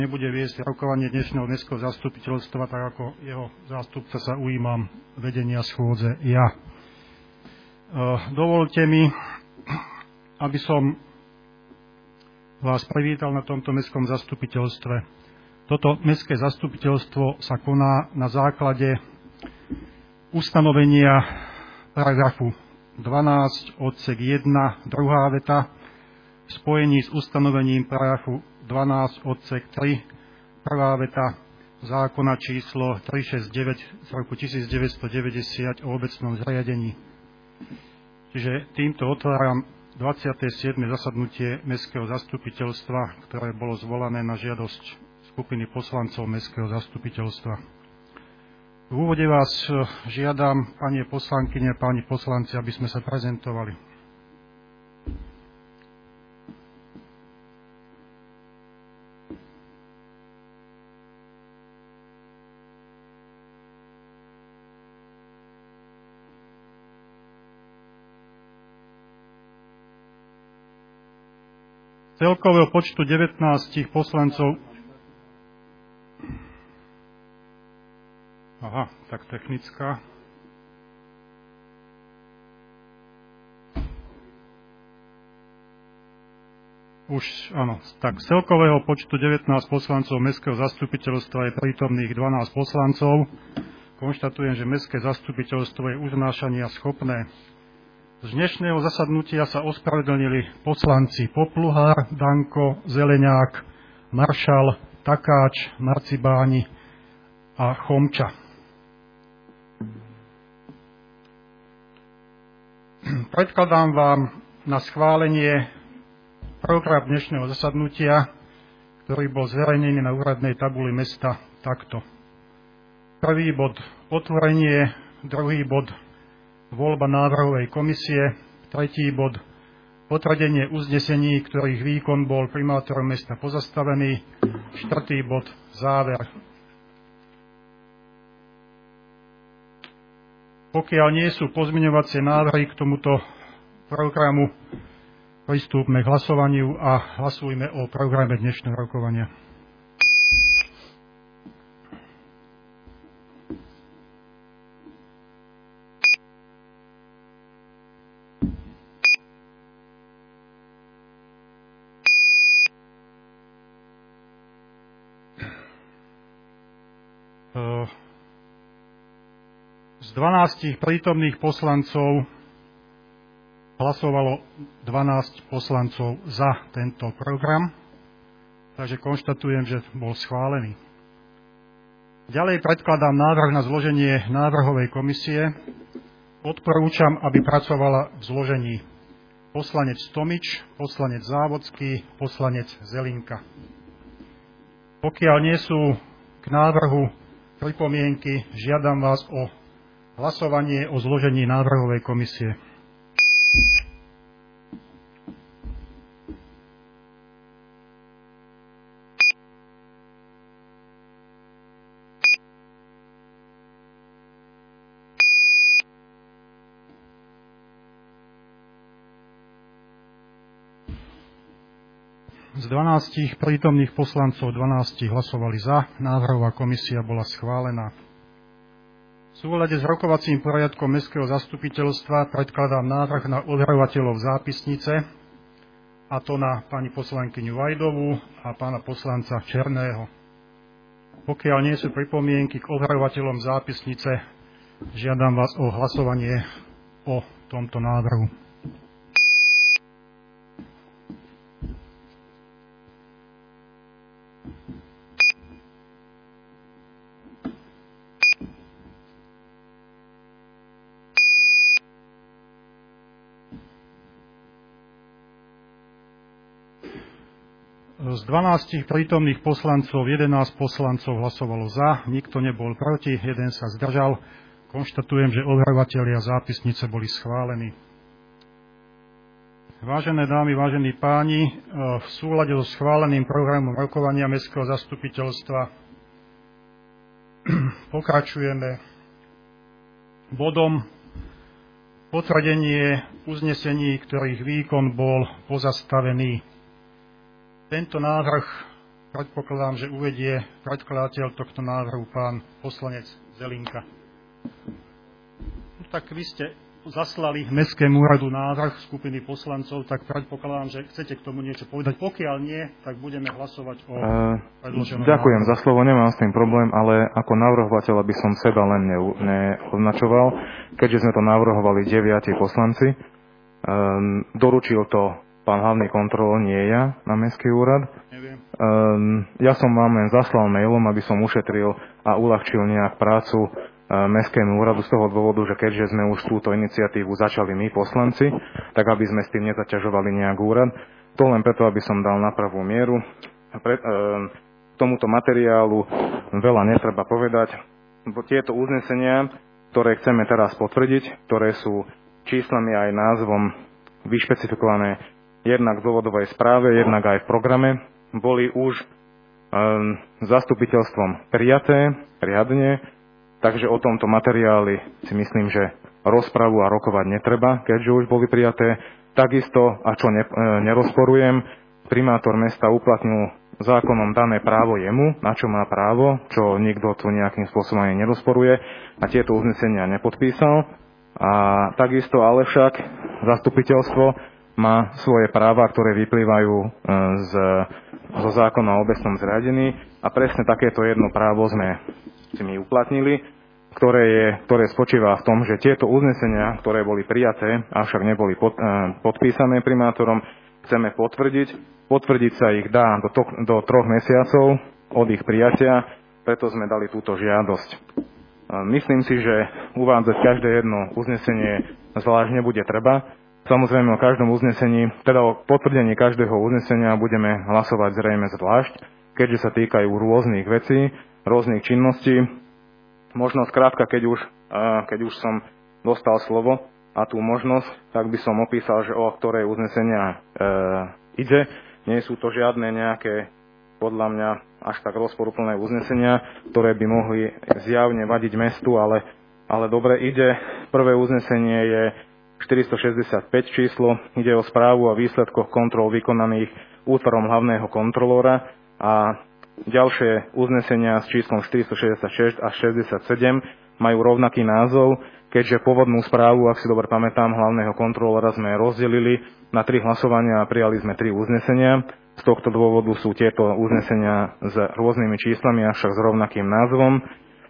nebude viesť rokovanie dnešného mestského zastupiteľstva, tak ako jeho zástupca sa ujímam vedenia schôdze ja. Dovolte mi, aby som vás privítal na tomto mestskom zastupiteľstve. Toto mestské zastupiteľstvo sa koná na základe ustanovenia paragrafu 12 odsek 1 druhá veta v spojení s ustanovením paragrafu 12 odsek 3 prvá veta zákona číslo 369 z roku 1990 o obecnom zriadení. Čiže týmto otváram 27. zasadnutie mestského zastupiteľstva, ktoré bolo zvolané na žiadosť skupiny poslancov mestského zastupiteľstva. V úvode vás žiadam, pani poslankyne, páni poslanci, aby sme sa prezentovali. Celkového počtu 19 poslancov. Aha, tak technická. Už, áno. Tak celkového počtu 19 poslancov mestského zastupiteľstva je prítomných 12 poslancov. Konštatujem, že mestské zastupiteľstvo je uznášania schopné. Z dnešného zasadnutia sa ospravedlnili poslanci Popluhár, Danko, Zeleňák, Maršal, Takáč, Marcibáni a Chomča. Predkladám vám na schválenie program dnešného zasadnutia, ktorý bol zverejnený na úradnej tabuli mesta takto. Prvý bod otvorenie, druhý bod voľba návrhovej komisie, tretí bod potvrdenie uznesení, ktorých výkon bol primátorom mesta pozastavený, štvrtý bod záver. Pokiaľ nie sú pozmeňovacie návrhy k tomuto programu, pristúpme k hlasovaniu a hlasujme o programe dnešného rokovania. Z 12 prítomných poslancov hlasovalo 12 poslancov za tento program, takže konštatujem, že bol schválený. Ďalej predkladám návrh na zloženie návrhovej komisie. Odporúčam, aby pracovala v zložení poslanec Tomič, poslanec Závodský, poslanec Zelinka. Pokiaľ nie sú k návrhu pripomienky, žiadam vás o hlasovanie o zložení návrhovej komisie. Z 12 prítomných poslancov 12 hlasovali za, návrhová komisia bola schválená. V súlade s rokovacím poriadkom mestského zastupiteľstva predkladám návrh na overovateľov zápisnice, a to na pani poslankyňu Vajdovú a pána poslanca Černého. Pokiaľ nie sú pripomienky k overovateľom zápisnice, žiadam vás o hlasovanie o tomto návrhu. Z 12 prítomných poslancov 11 poslancov hlasovalo za, nikto nebol proti, jeden sa zdržal. Konštatujem, že overovatelia zápisnice boli schválení. Vážené dámy, vážení páni, v súlade so schváleným programom rokovania mestského zastupiteľstva pokračujeme bodom potvrdenie uznesení, ktorých výkon bol pozastavený. Tento návrh predpokladám, že uvedie predkladateľ tohto návrhu pán poslanec Zelinka. Tak vy ste zaslali Mestskému úradu návrh skupiny poslancov, tak predpokladám, že chcete k tomu niečo povedať. Pokiaľ nie, tak budeme hlasovať o predloženom Ďakujem návrhu. za slovo, nemám s tým problém, ale ako navrhovateľ by som seba len neoznačoval, keďže sme to navrhovali 9 poslanci. Doručil to pán hlavný kontrolór, nie ja, na Mestský úrad. Neviem. Ja som vám len zaslal mailom, aby som ušetril a uľahčil nejak prácu Mestskému úradu z toho dôvodu, že keďže sme už túto iniciatívu začali my, poslanci, tak aby sme s tým nezaťažovali nejak úrad. To len preto, aby som dal na pravú mieru. K tomuto materiálu veľa netreba povedať. Tieto uznesenia, ktoré chceme teraz potvrdiť, ktoré sú číslami aj názvom vyšpecifikované jednak v dôvodovej správe, jednak aj v programe, boli už zastupiteľstvom prijaté riadne. Takže o tomto materiáli si myslím, že rozpravu a rokovať netreba, keďže už boli prijaté. Takisto, a čo nerozporujem, primátor mesta uplatnil zákonom dané právo jemu, na čo má právo, čo nikto tu nejakým spôsobom ani nerozporuje, a tieto uznesenia nepodpísal. A takisto ale však zastupiteľstvo má svoje práva, ktoré vyplývajú zo zákona o obecnom zriadení, a presne takéto jedno právo sme si my uplatnili, ktoré spočíva v tom, že tieto uznesenia, ktoré boli prijaté, avšak neboli podpísané primátorom, chceme potvrdiť. Potvrdiť sa ich dá do 3 mesiacov od ich prijatia, preto sme dali túto žiadosť. Myslím si, že uvádzať každé jedno uznesenie zvlášť nebude treba. Samozrejme o každom uznesení, teda o potvrdení každého uznesenia budeme hlasovať zrejme zvlášť, keďže sa týkajú rôznych vecí, rôznych činností. Možno skrátka, keď už som dostal slovo a tú možnosť, tak by som opísal, že o ktoré uznesenia ide. Nie sú to žiadne nejaké, podľa mňa, až tak rozporuplné uznesenia, ktoré by mohli zjavne vadiť mestu, ale dobre ide. Prvé uznesenie je 465 číslo, ide o správu o výsledkoch kontrol vykonaných útvarom hlavného kontrolóra, a ďalšie uznesenia s číslom 466 a 67 majú rovnaký názov, keďže pôvodnú správu, ak si dobre pamätám, hlavného kontrolóra sme rozdelili na 3 hlasovania a prijali sme 3 uznesenia. Z tohto dôvodu sú tieto uznesenia s rôznymi číslami, avšak s rovnakým názvom.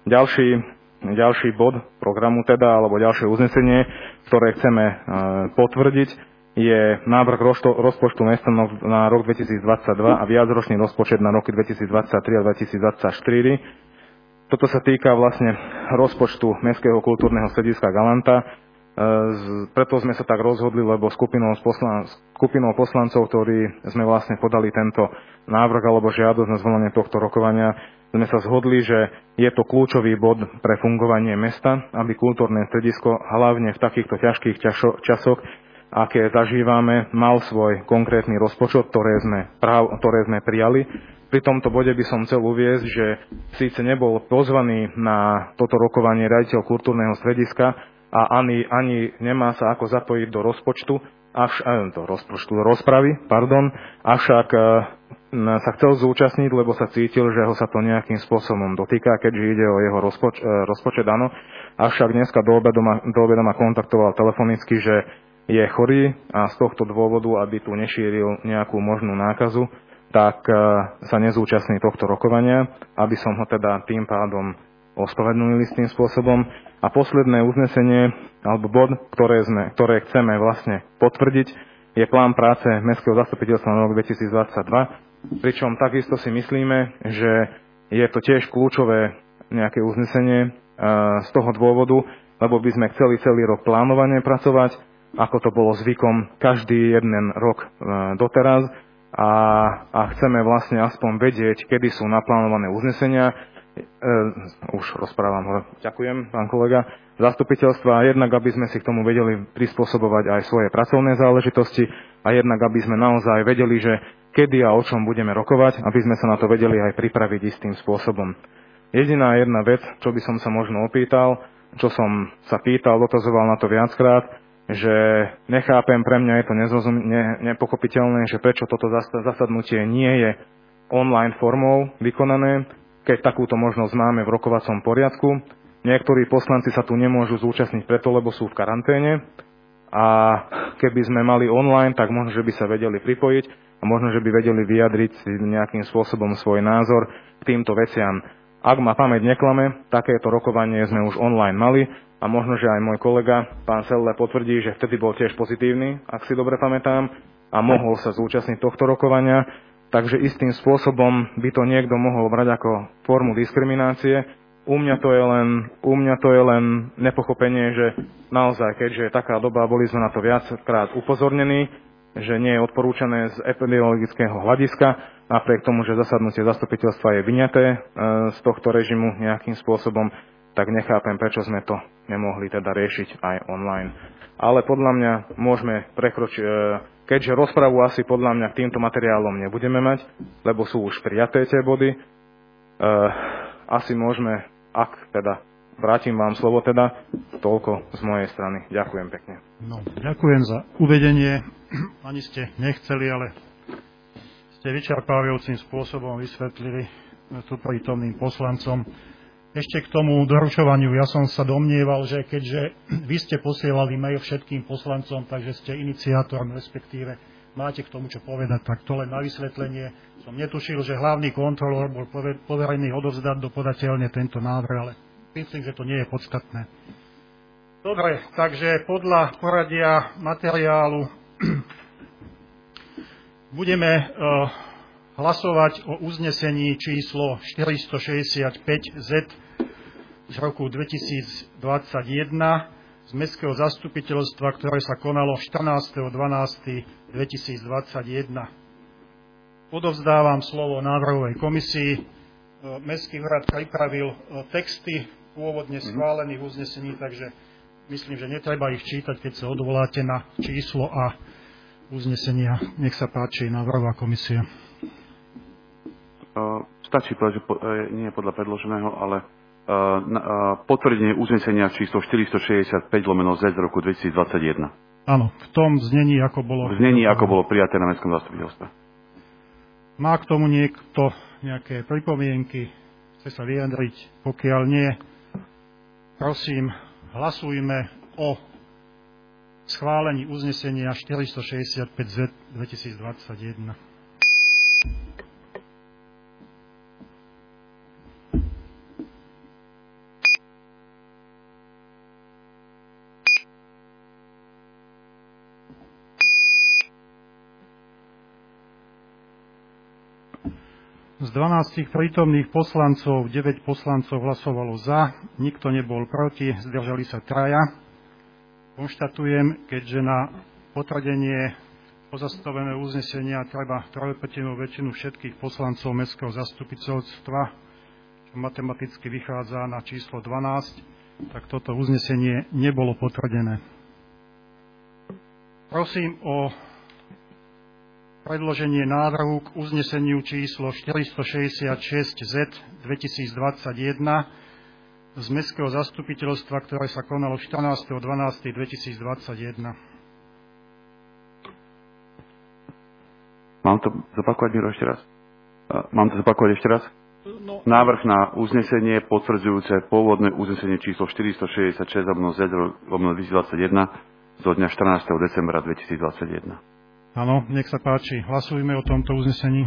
Ďalší bod programu alebo ďalšie uznesenie, ktoré chceme potvrdiť, je návrh rozpočtu mesta na rok 2022 a viacročný rozpočet na roky 2023 a 2024. Toto sa týka vlastne rozpočtu Mestského kultúrneho strediska Galanta. Preto sme sa tak rozhodli, lebo skupinou poslancov, ktorí sme vlastne podali tento návrh alebo žiadosť na zvolenie tohto rokovania, sme sa zhodli, že je to kľúčový bod pre fungovanie mesta, aby kultúrne stredisko hlavne v takýchto ťažkých časoch, aké zažívame, mal svoj konkrétny rozpočet, ktoré sme prijali. Pri tomto bode by som chcel uviesť, že síce nebol pozvaný na toto rokovanie riaditeľ kultúrneho strediska a ani nemá sa ako zapojiť do rozpravy, avšak sa chcel zúčastniť, lebo sa cítil, že ho sa to nejakým spôsobom dotýka, keďže ide o jeho rozpočet, áno. Avšak dneska do obeda ma kontaktoval telefonicky, že je chorý a z tohto dôvodu, aby tu nešíril nejakú možnú nákazu, tak sa nezúčastní tohto rokovania, aby som ho teda tým pádom ospravedlnili s tým spôsobom. A posledné uznesenie, alebo bod, ktoré chceme vlastne potvrdiť, je plán práce Mestského zastupiteľstva na rok 2022, pričom takisto si myslíme, že je to tiež kľúčové nejaké uznesenie z toho dôvodu, lebo by sme chceli celý rok plánovane pracovať, ako to bolo zvykom každý jeden rok doteraz, a chceme vlastne aspoň vedieť, kedy sú naplánované uznesenia. Už rozprávam, ďakujem, pán kolega, zastupiteľstva, jednak aby sme si k tomu vedeli prispôsobovať aj svoje pracovné záležitosti, a jednak aby sme naozaj vedeli, že kedy a o čom budeme rokovať, aby sme sa na to vedeli aj pripraviť istým spôsobom. Jediná jedna vec, čo by som sa možno opýtal, čo som sa pýtal, dotazoval na to viackrát, že nechápem, pre mňa je to nepochopiteľné, že prečo toto zasadnutie nie je online formou vykonané, keď takúto možnosť máme v rokovacom poriadku. Niektorí poslanci sa tu nemôžu zúčastniť preto, lebo sú v karanténe a keby sme mali online, tak možno, že by sa vedeli pripojiť a možno, že by vedeli vyjadriť si nejakým spôsobom svoj názor k týmto veciam. Ak ma pamäť neklame, takéto rokovanie sme už online mali a možno, že aj môj kolega, pán Selle, potvrdí, že vtedy bol tiež pozitívny, ak si dobre pamätám, a mohol sa zúčastniť tohto rokovania. Takže istým spôsobom by to niekto mohol brať ako formu diskriminácie. U mňa to je len nepochopenie, že naozaj, keďže je taká doba, boli sme na to viackrát upozornení, že nie je odporúčané z epidemiologického hľadiska, napriek tomu, že zasadnutie zastupiteľstva je vyňaté z tohto režimu nejakým spôsobom, tak nechápem, prečo sme to nemohli teda riešiť aj online. Ale podľa mňa môžeme prekročiť, keďže rozpravu asi podľa mňa k týmto materiálom nebudeme mať, lebo sú už prijaté tie body, asi môžeme, ak teda vrátim vám slovo teda, toľko z mojej strany. Ďakujem pekne. No, ďakujem za uvedenie. Ani ste nechceli, ale ste vyčerpávajúcim spôsobom vysvetlili tu prítomným poslancom. Ešte k tomu doručovaniu. Ja som sa domnieval, že keďže vy ste posielali mail všetkým poslancom, takže ste iniciátorom, respektíve máte k tomu čo povedať, tak to len na vysvetlenie. Som netušil, že hlavný kontrolór bol poverený odovzdať dopodateľne tento návrh, ale myslím, že to nie je podstatné. Dobre, takže podľa poradia materiálu budeme hlasovať o uznesení číslo 465Z z roku 2021 z Mestského zastupiteľstva, ktoré sa konalo 14.12.2021. Odovzdávam slovo návrhovej komisii. Mestský úrad pripravil texty pôvodne schválených uznesení, takže myslím, že netreba ich čítať, keď sa odvoláte na číslo a uznesenia. Nech sa páči, návrhová komisia. Stačí povedať, že nie je podľa predloženého, ale potvrdenie uznesenia číslo 465/Z z roku 2021. Áno, v tom znení, ako bolo prijaté na Mestskom zastupiteľstve. Má k tomu niekto nejaké pripomienky? Chce sa vyjadriť? Pokiaľ nie, prosím, hlasujme o schválení uznesenia 465Z 2021. Z 12 prítomných poslancov 9 poslancov hlasovalo za, nikto nebol proti, zdržali sa 3. Konštatujem, keďže na potvrdenie pozastaveného uznesenia treba 3/5 väčšinu všetkých poslancov Mestského zastupiteľstva, čo matematicky vychádza na číslo 12, tak toto uznesenie nebolo potvrdené. Prosím o predloženie návrhu k uzneseniu číslo 466Z 2021 z Mestského zastupiteľstva, ktoré sa konalo 14.12.2021. Mám to zopakovať, Miro, ešte raz? No. Návrh na uznesenie potvrdzujúce pôvodné uznesenie číslo 466/Z/2021 zo dňa 14. decembra 2021. Áno, nech sa páči. Hlasujme o tomto uznesení.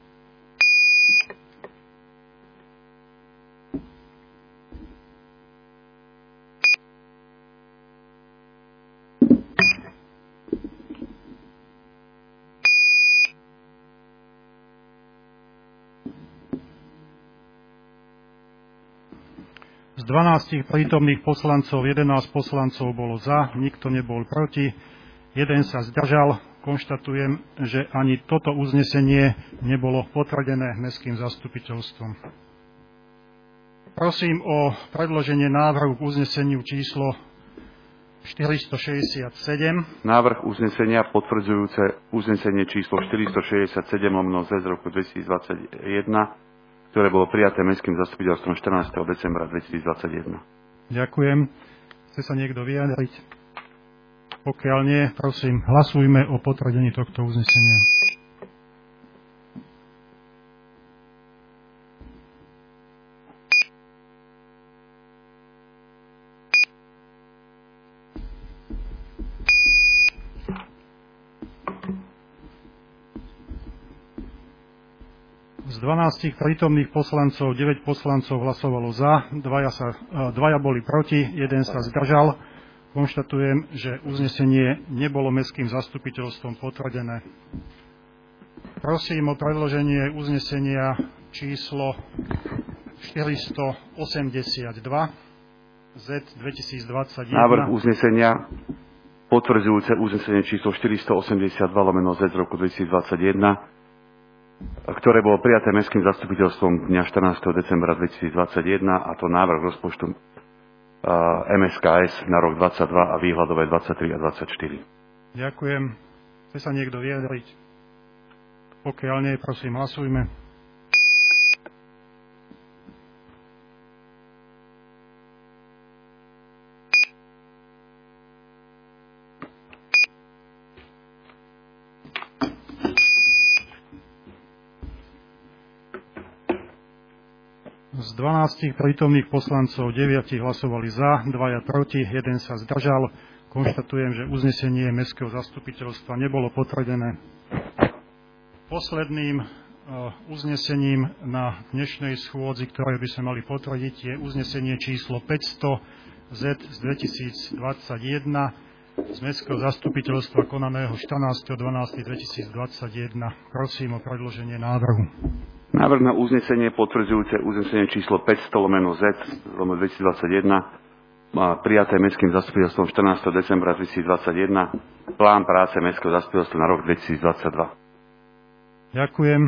Z 12 prítomných poslancov 11 poslancov bolo za, nikto nebol proti, jeden sa zdržal. Konštatujem, že ani toto uznesenie nebolo potvrdené Mestským zastupiteľstvom. Prosím o predloženie návrhu k uzneseniu číslo 467. Návrh uznesenia potvrdzujúce uznesenie číslo 467/Z z roku 2021, ktoré bolo prijaté Mestským zastupiteľstvom 14. decembra 2021. Ďakujem. Chce sa niekto vyjadriť? Pokiaľ nie, prosím, hlasujme o potvrdení tohto uznesenia. Z 12 prítomných poslancov 9 poslancov hlasovalo za, dvaja boli proti, jeden sa zdržal. Konštatujem, že uznesenie nebolo mestským zastupiteľstvom potvrdené. Prosím o predloženie uznesenia číslo 482 Z 2021. Návrh uznesenia potvrdzujúce uznesenie číslo 482/Z z roku 2021, ktoré bolo prijaté mestským zastupiteľstvom dňa 14. decembra 2021, a to návrh rozpočtu MSKS na rok 22 a výhľadové 23 a 24. Ďakujem. Chce sa niekto vyjadriť? Pokiaľ nie, prosím, hlasujme. Z 12 prítomných poslancov 9 hlasovali za, 2 proti, 1 sa zdržal. Konštatujem, že uznesenie mestského zastupiteľstva nebolo potvrdené. Posledným uznesením na dnešnej schôdzi, ktoré by sme mali potvrdiť, je uznesenie číslo 500 Z z 2021 z mestského zastupiteľstva konaného 14.12.2021. Prosím o predloženie návrhu. Návrh na uznesenie potvrdzujúce uznesenie číslo 500/Z 2021, prijaté mestským zastupiteľstvom 14. decembra 2021, plán práce mestského zastupiteľstva na rok 2022. Ďakujem.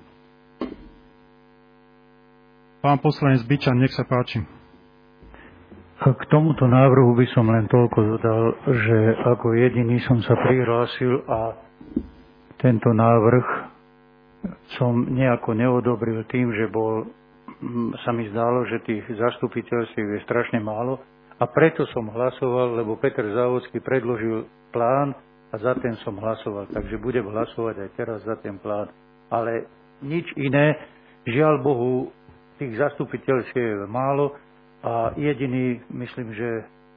Pán poslanec Byčan, nech sa páči. K tomuto návrhu by som len toľko dodal, že ako jediný som sa prihlásil a tento návrh som nejako neodobril tým, že sa mi zdalo, že tých zastupiteľstiev je strašne málo, a preto som hlasoval, lebo Peter Závodský predložil plán a za ten som hlasoval. Takže budem hlasovať aj teraz za ten plán. Ale nič iné, žiaľ Bohu, tých zastupiteľstiev je málo a jediný, myslím, že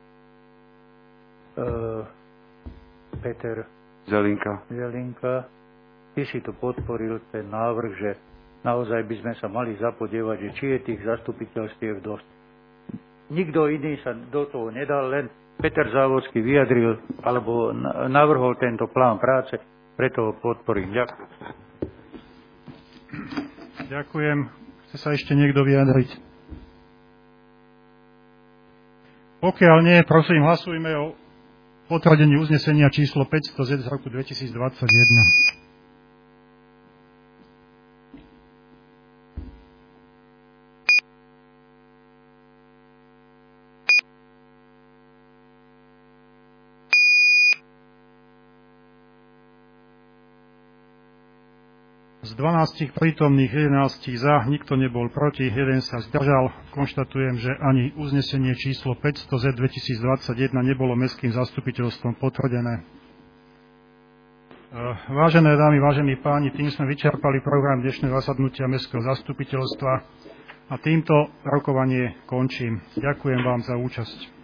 Peter Zelinka, ty si to podporil, ten návrh, že naozaj by sme sa mali zapodievať, že či je tých zastupiteľstiev dosť. Nikto iný sa do toho nedal, len Peter Závodský vyjadril alebo navrhol tento plán práce, preto ho podporím. Ďakujem. Ďakujem. Chce sa ešte niekto vyjadriť? Pokiaľ nie, prosím, hlasujme o potvrdení uznesenia číslo 500 Z roku 2021. Z 12 prítomných 11 za, nikto nebol proti, 1 sa zdržal. Konštatujem, že ani uznesenie číslo 500 Z 2021 nebolo mestským zastupiteľstvom potvrdené. Vážené dámy, vážení páni, tým sme vyčerpali program dnešného zasadnutia mestského zastupiteľstva a týmto rokovanie končím. Ďakujem vám za účasť.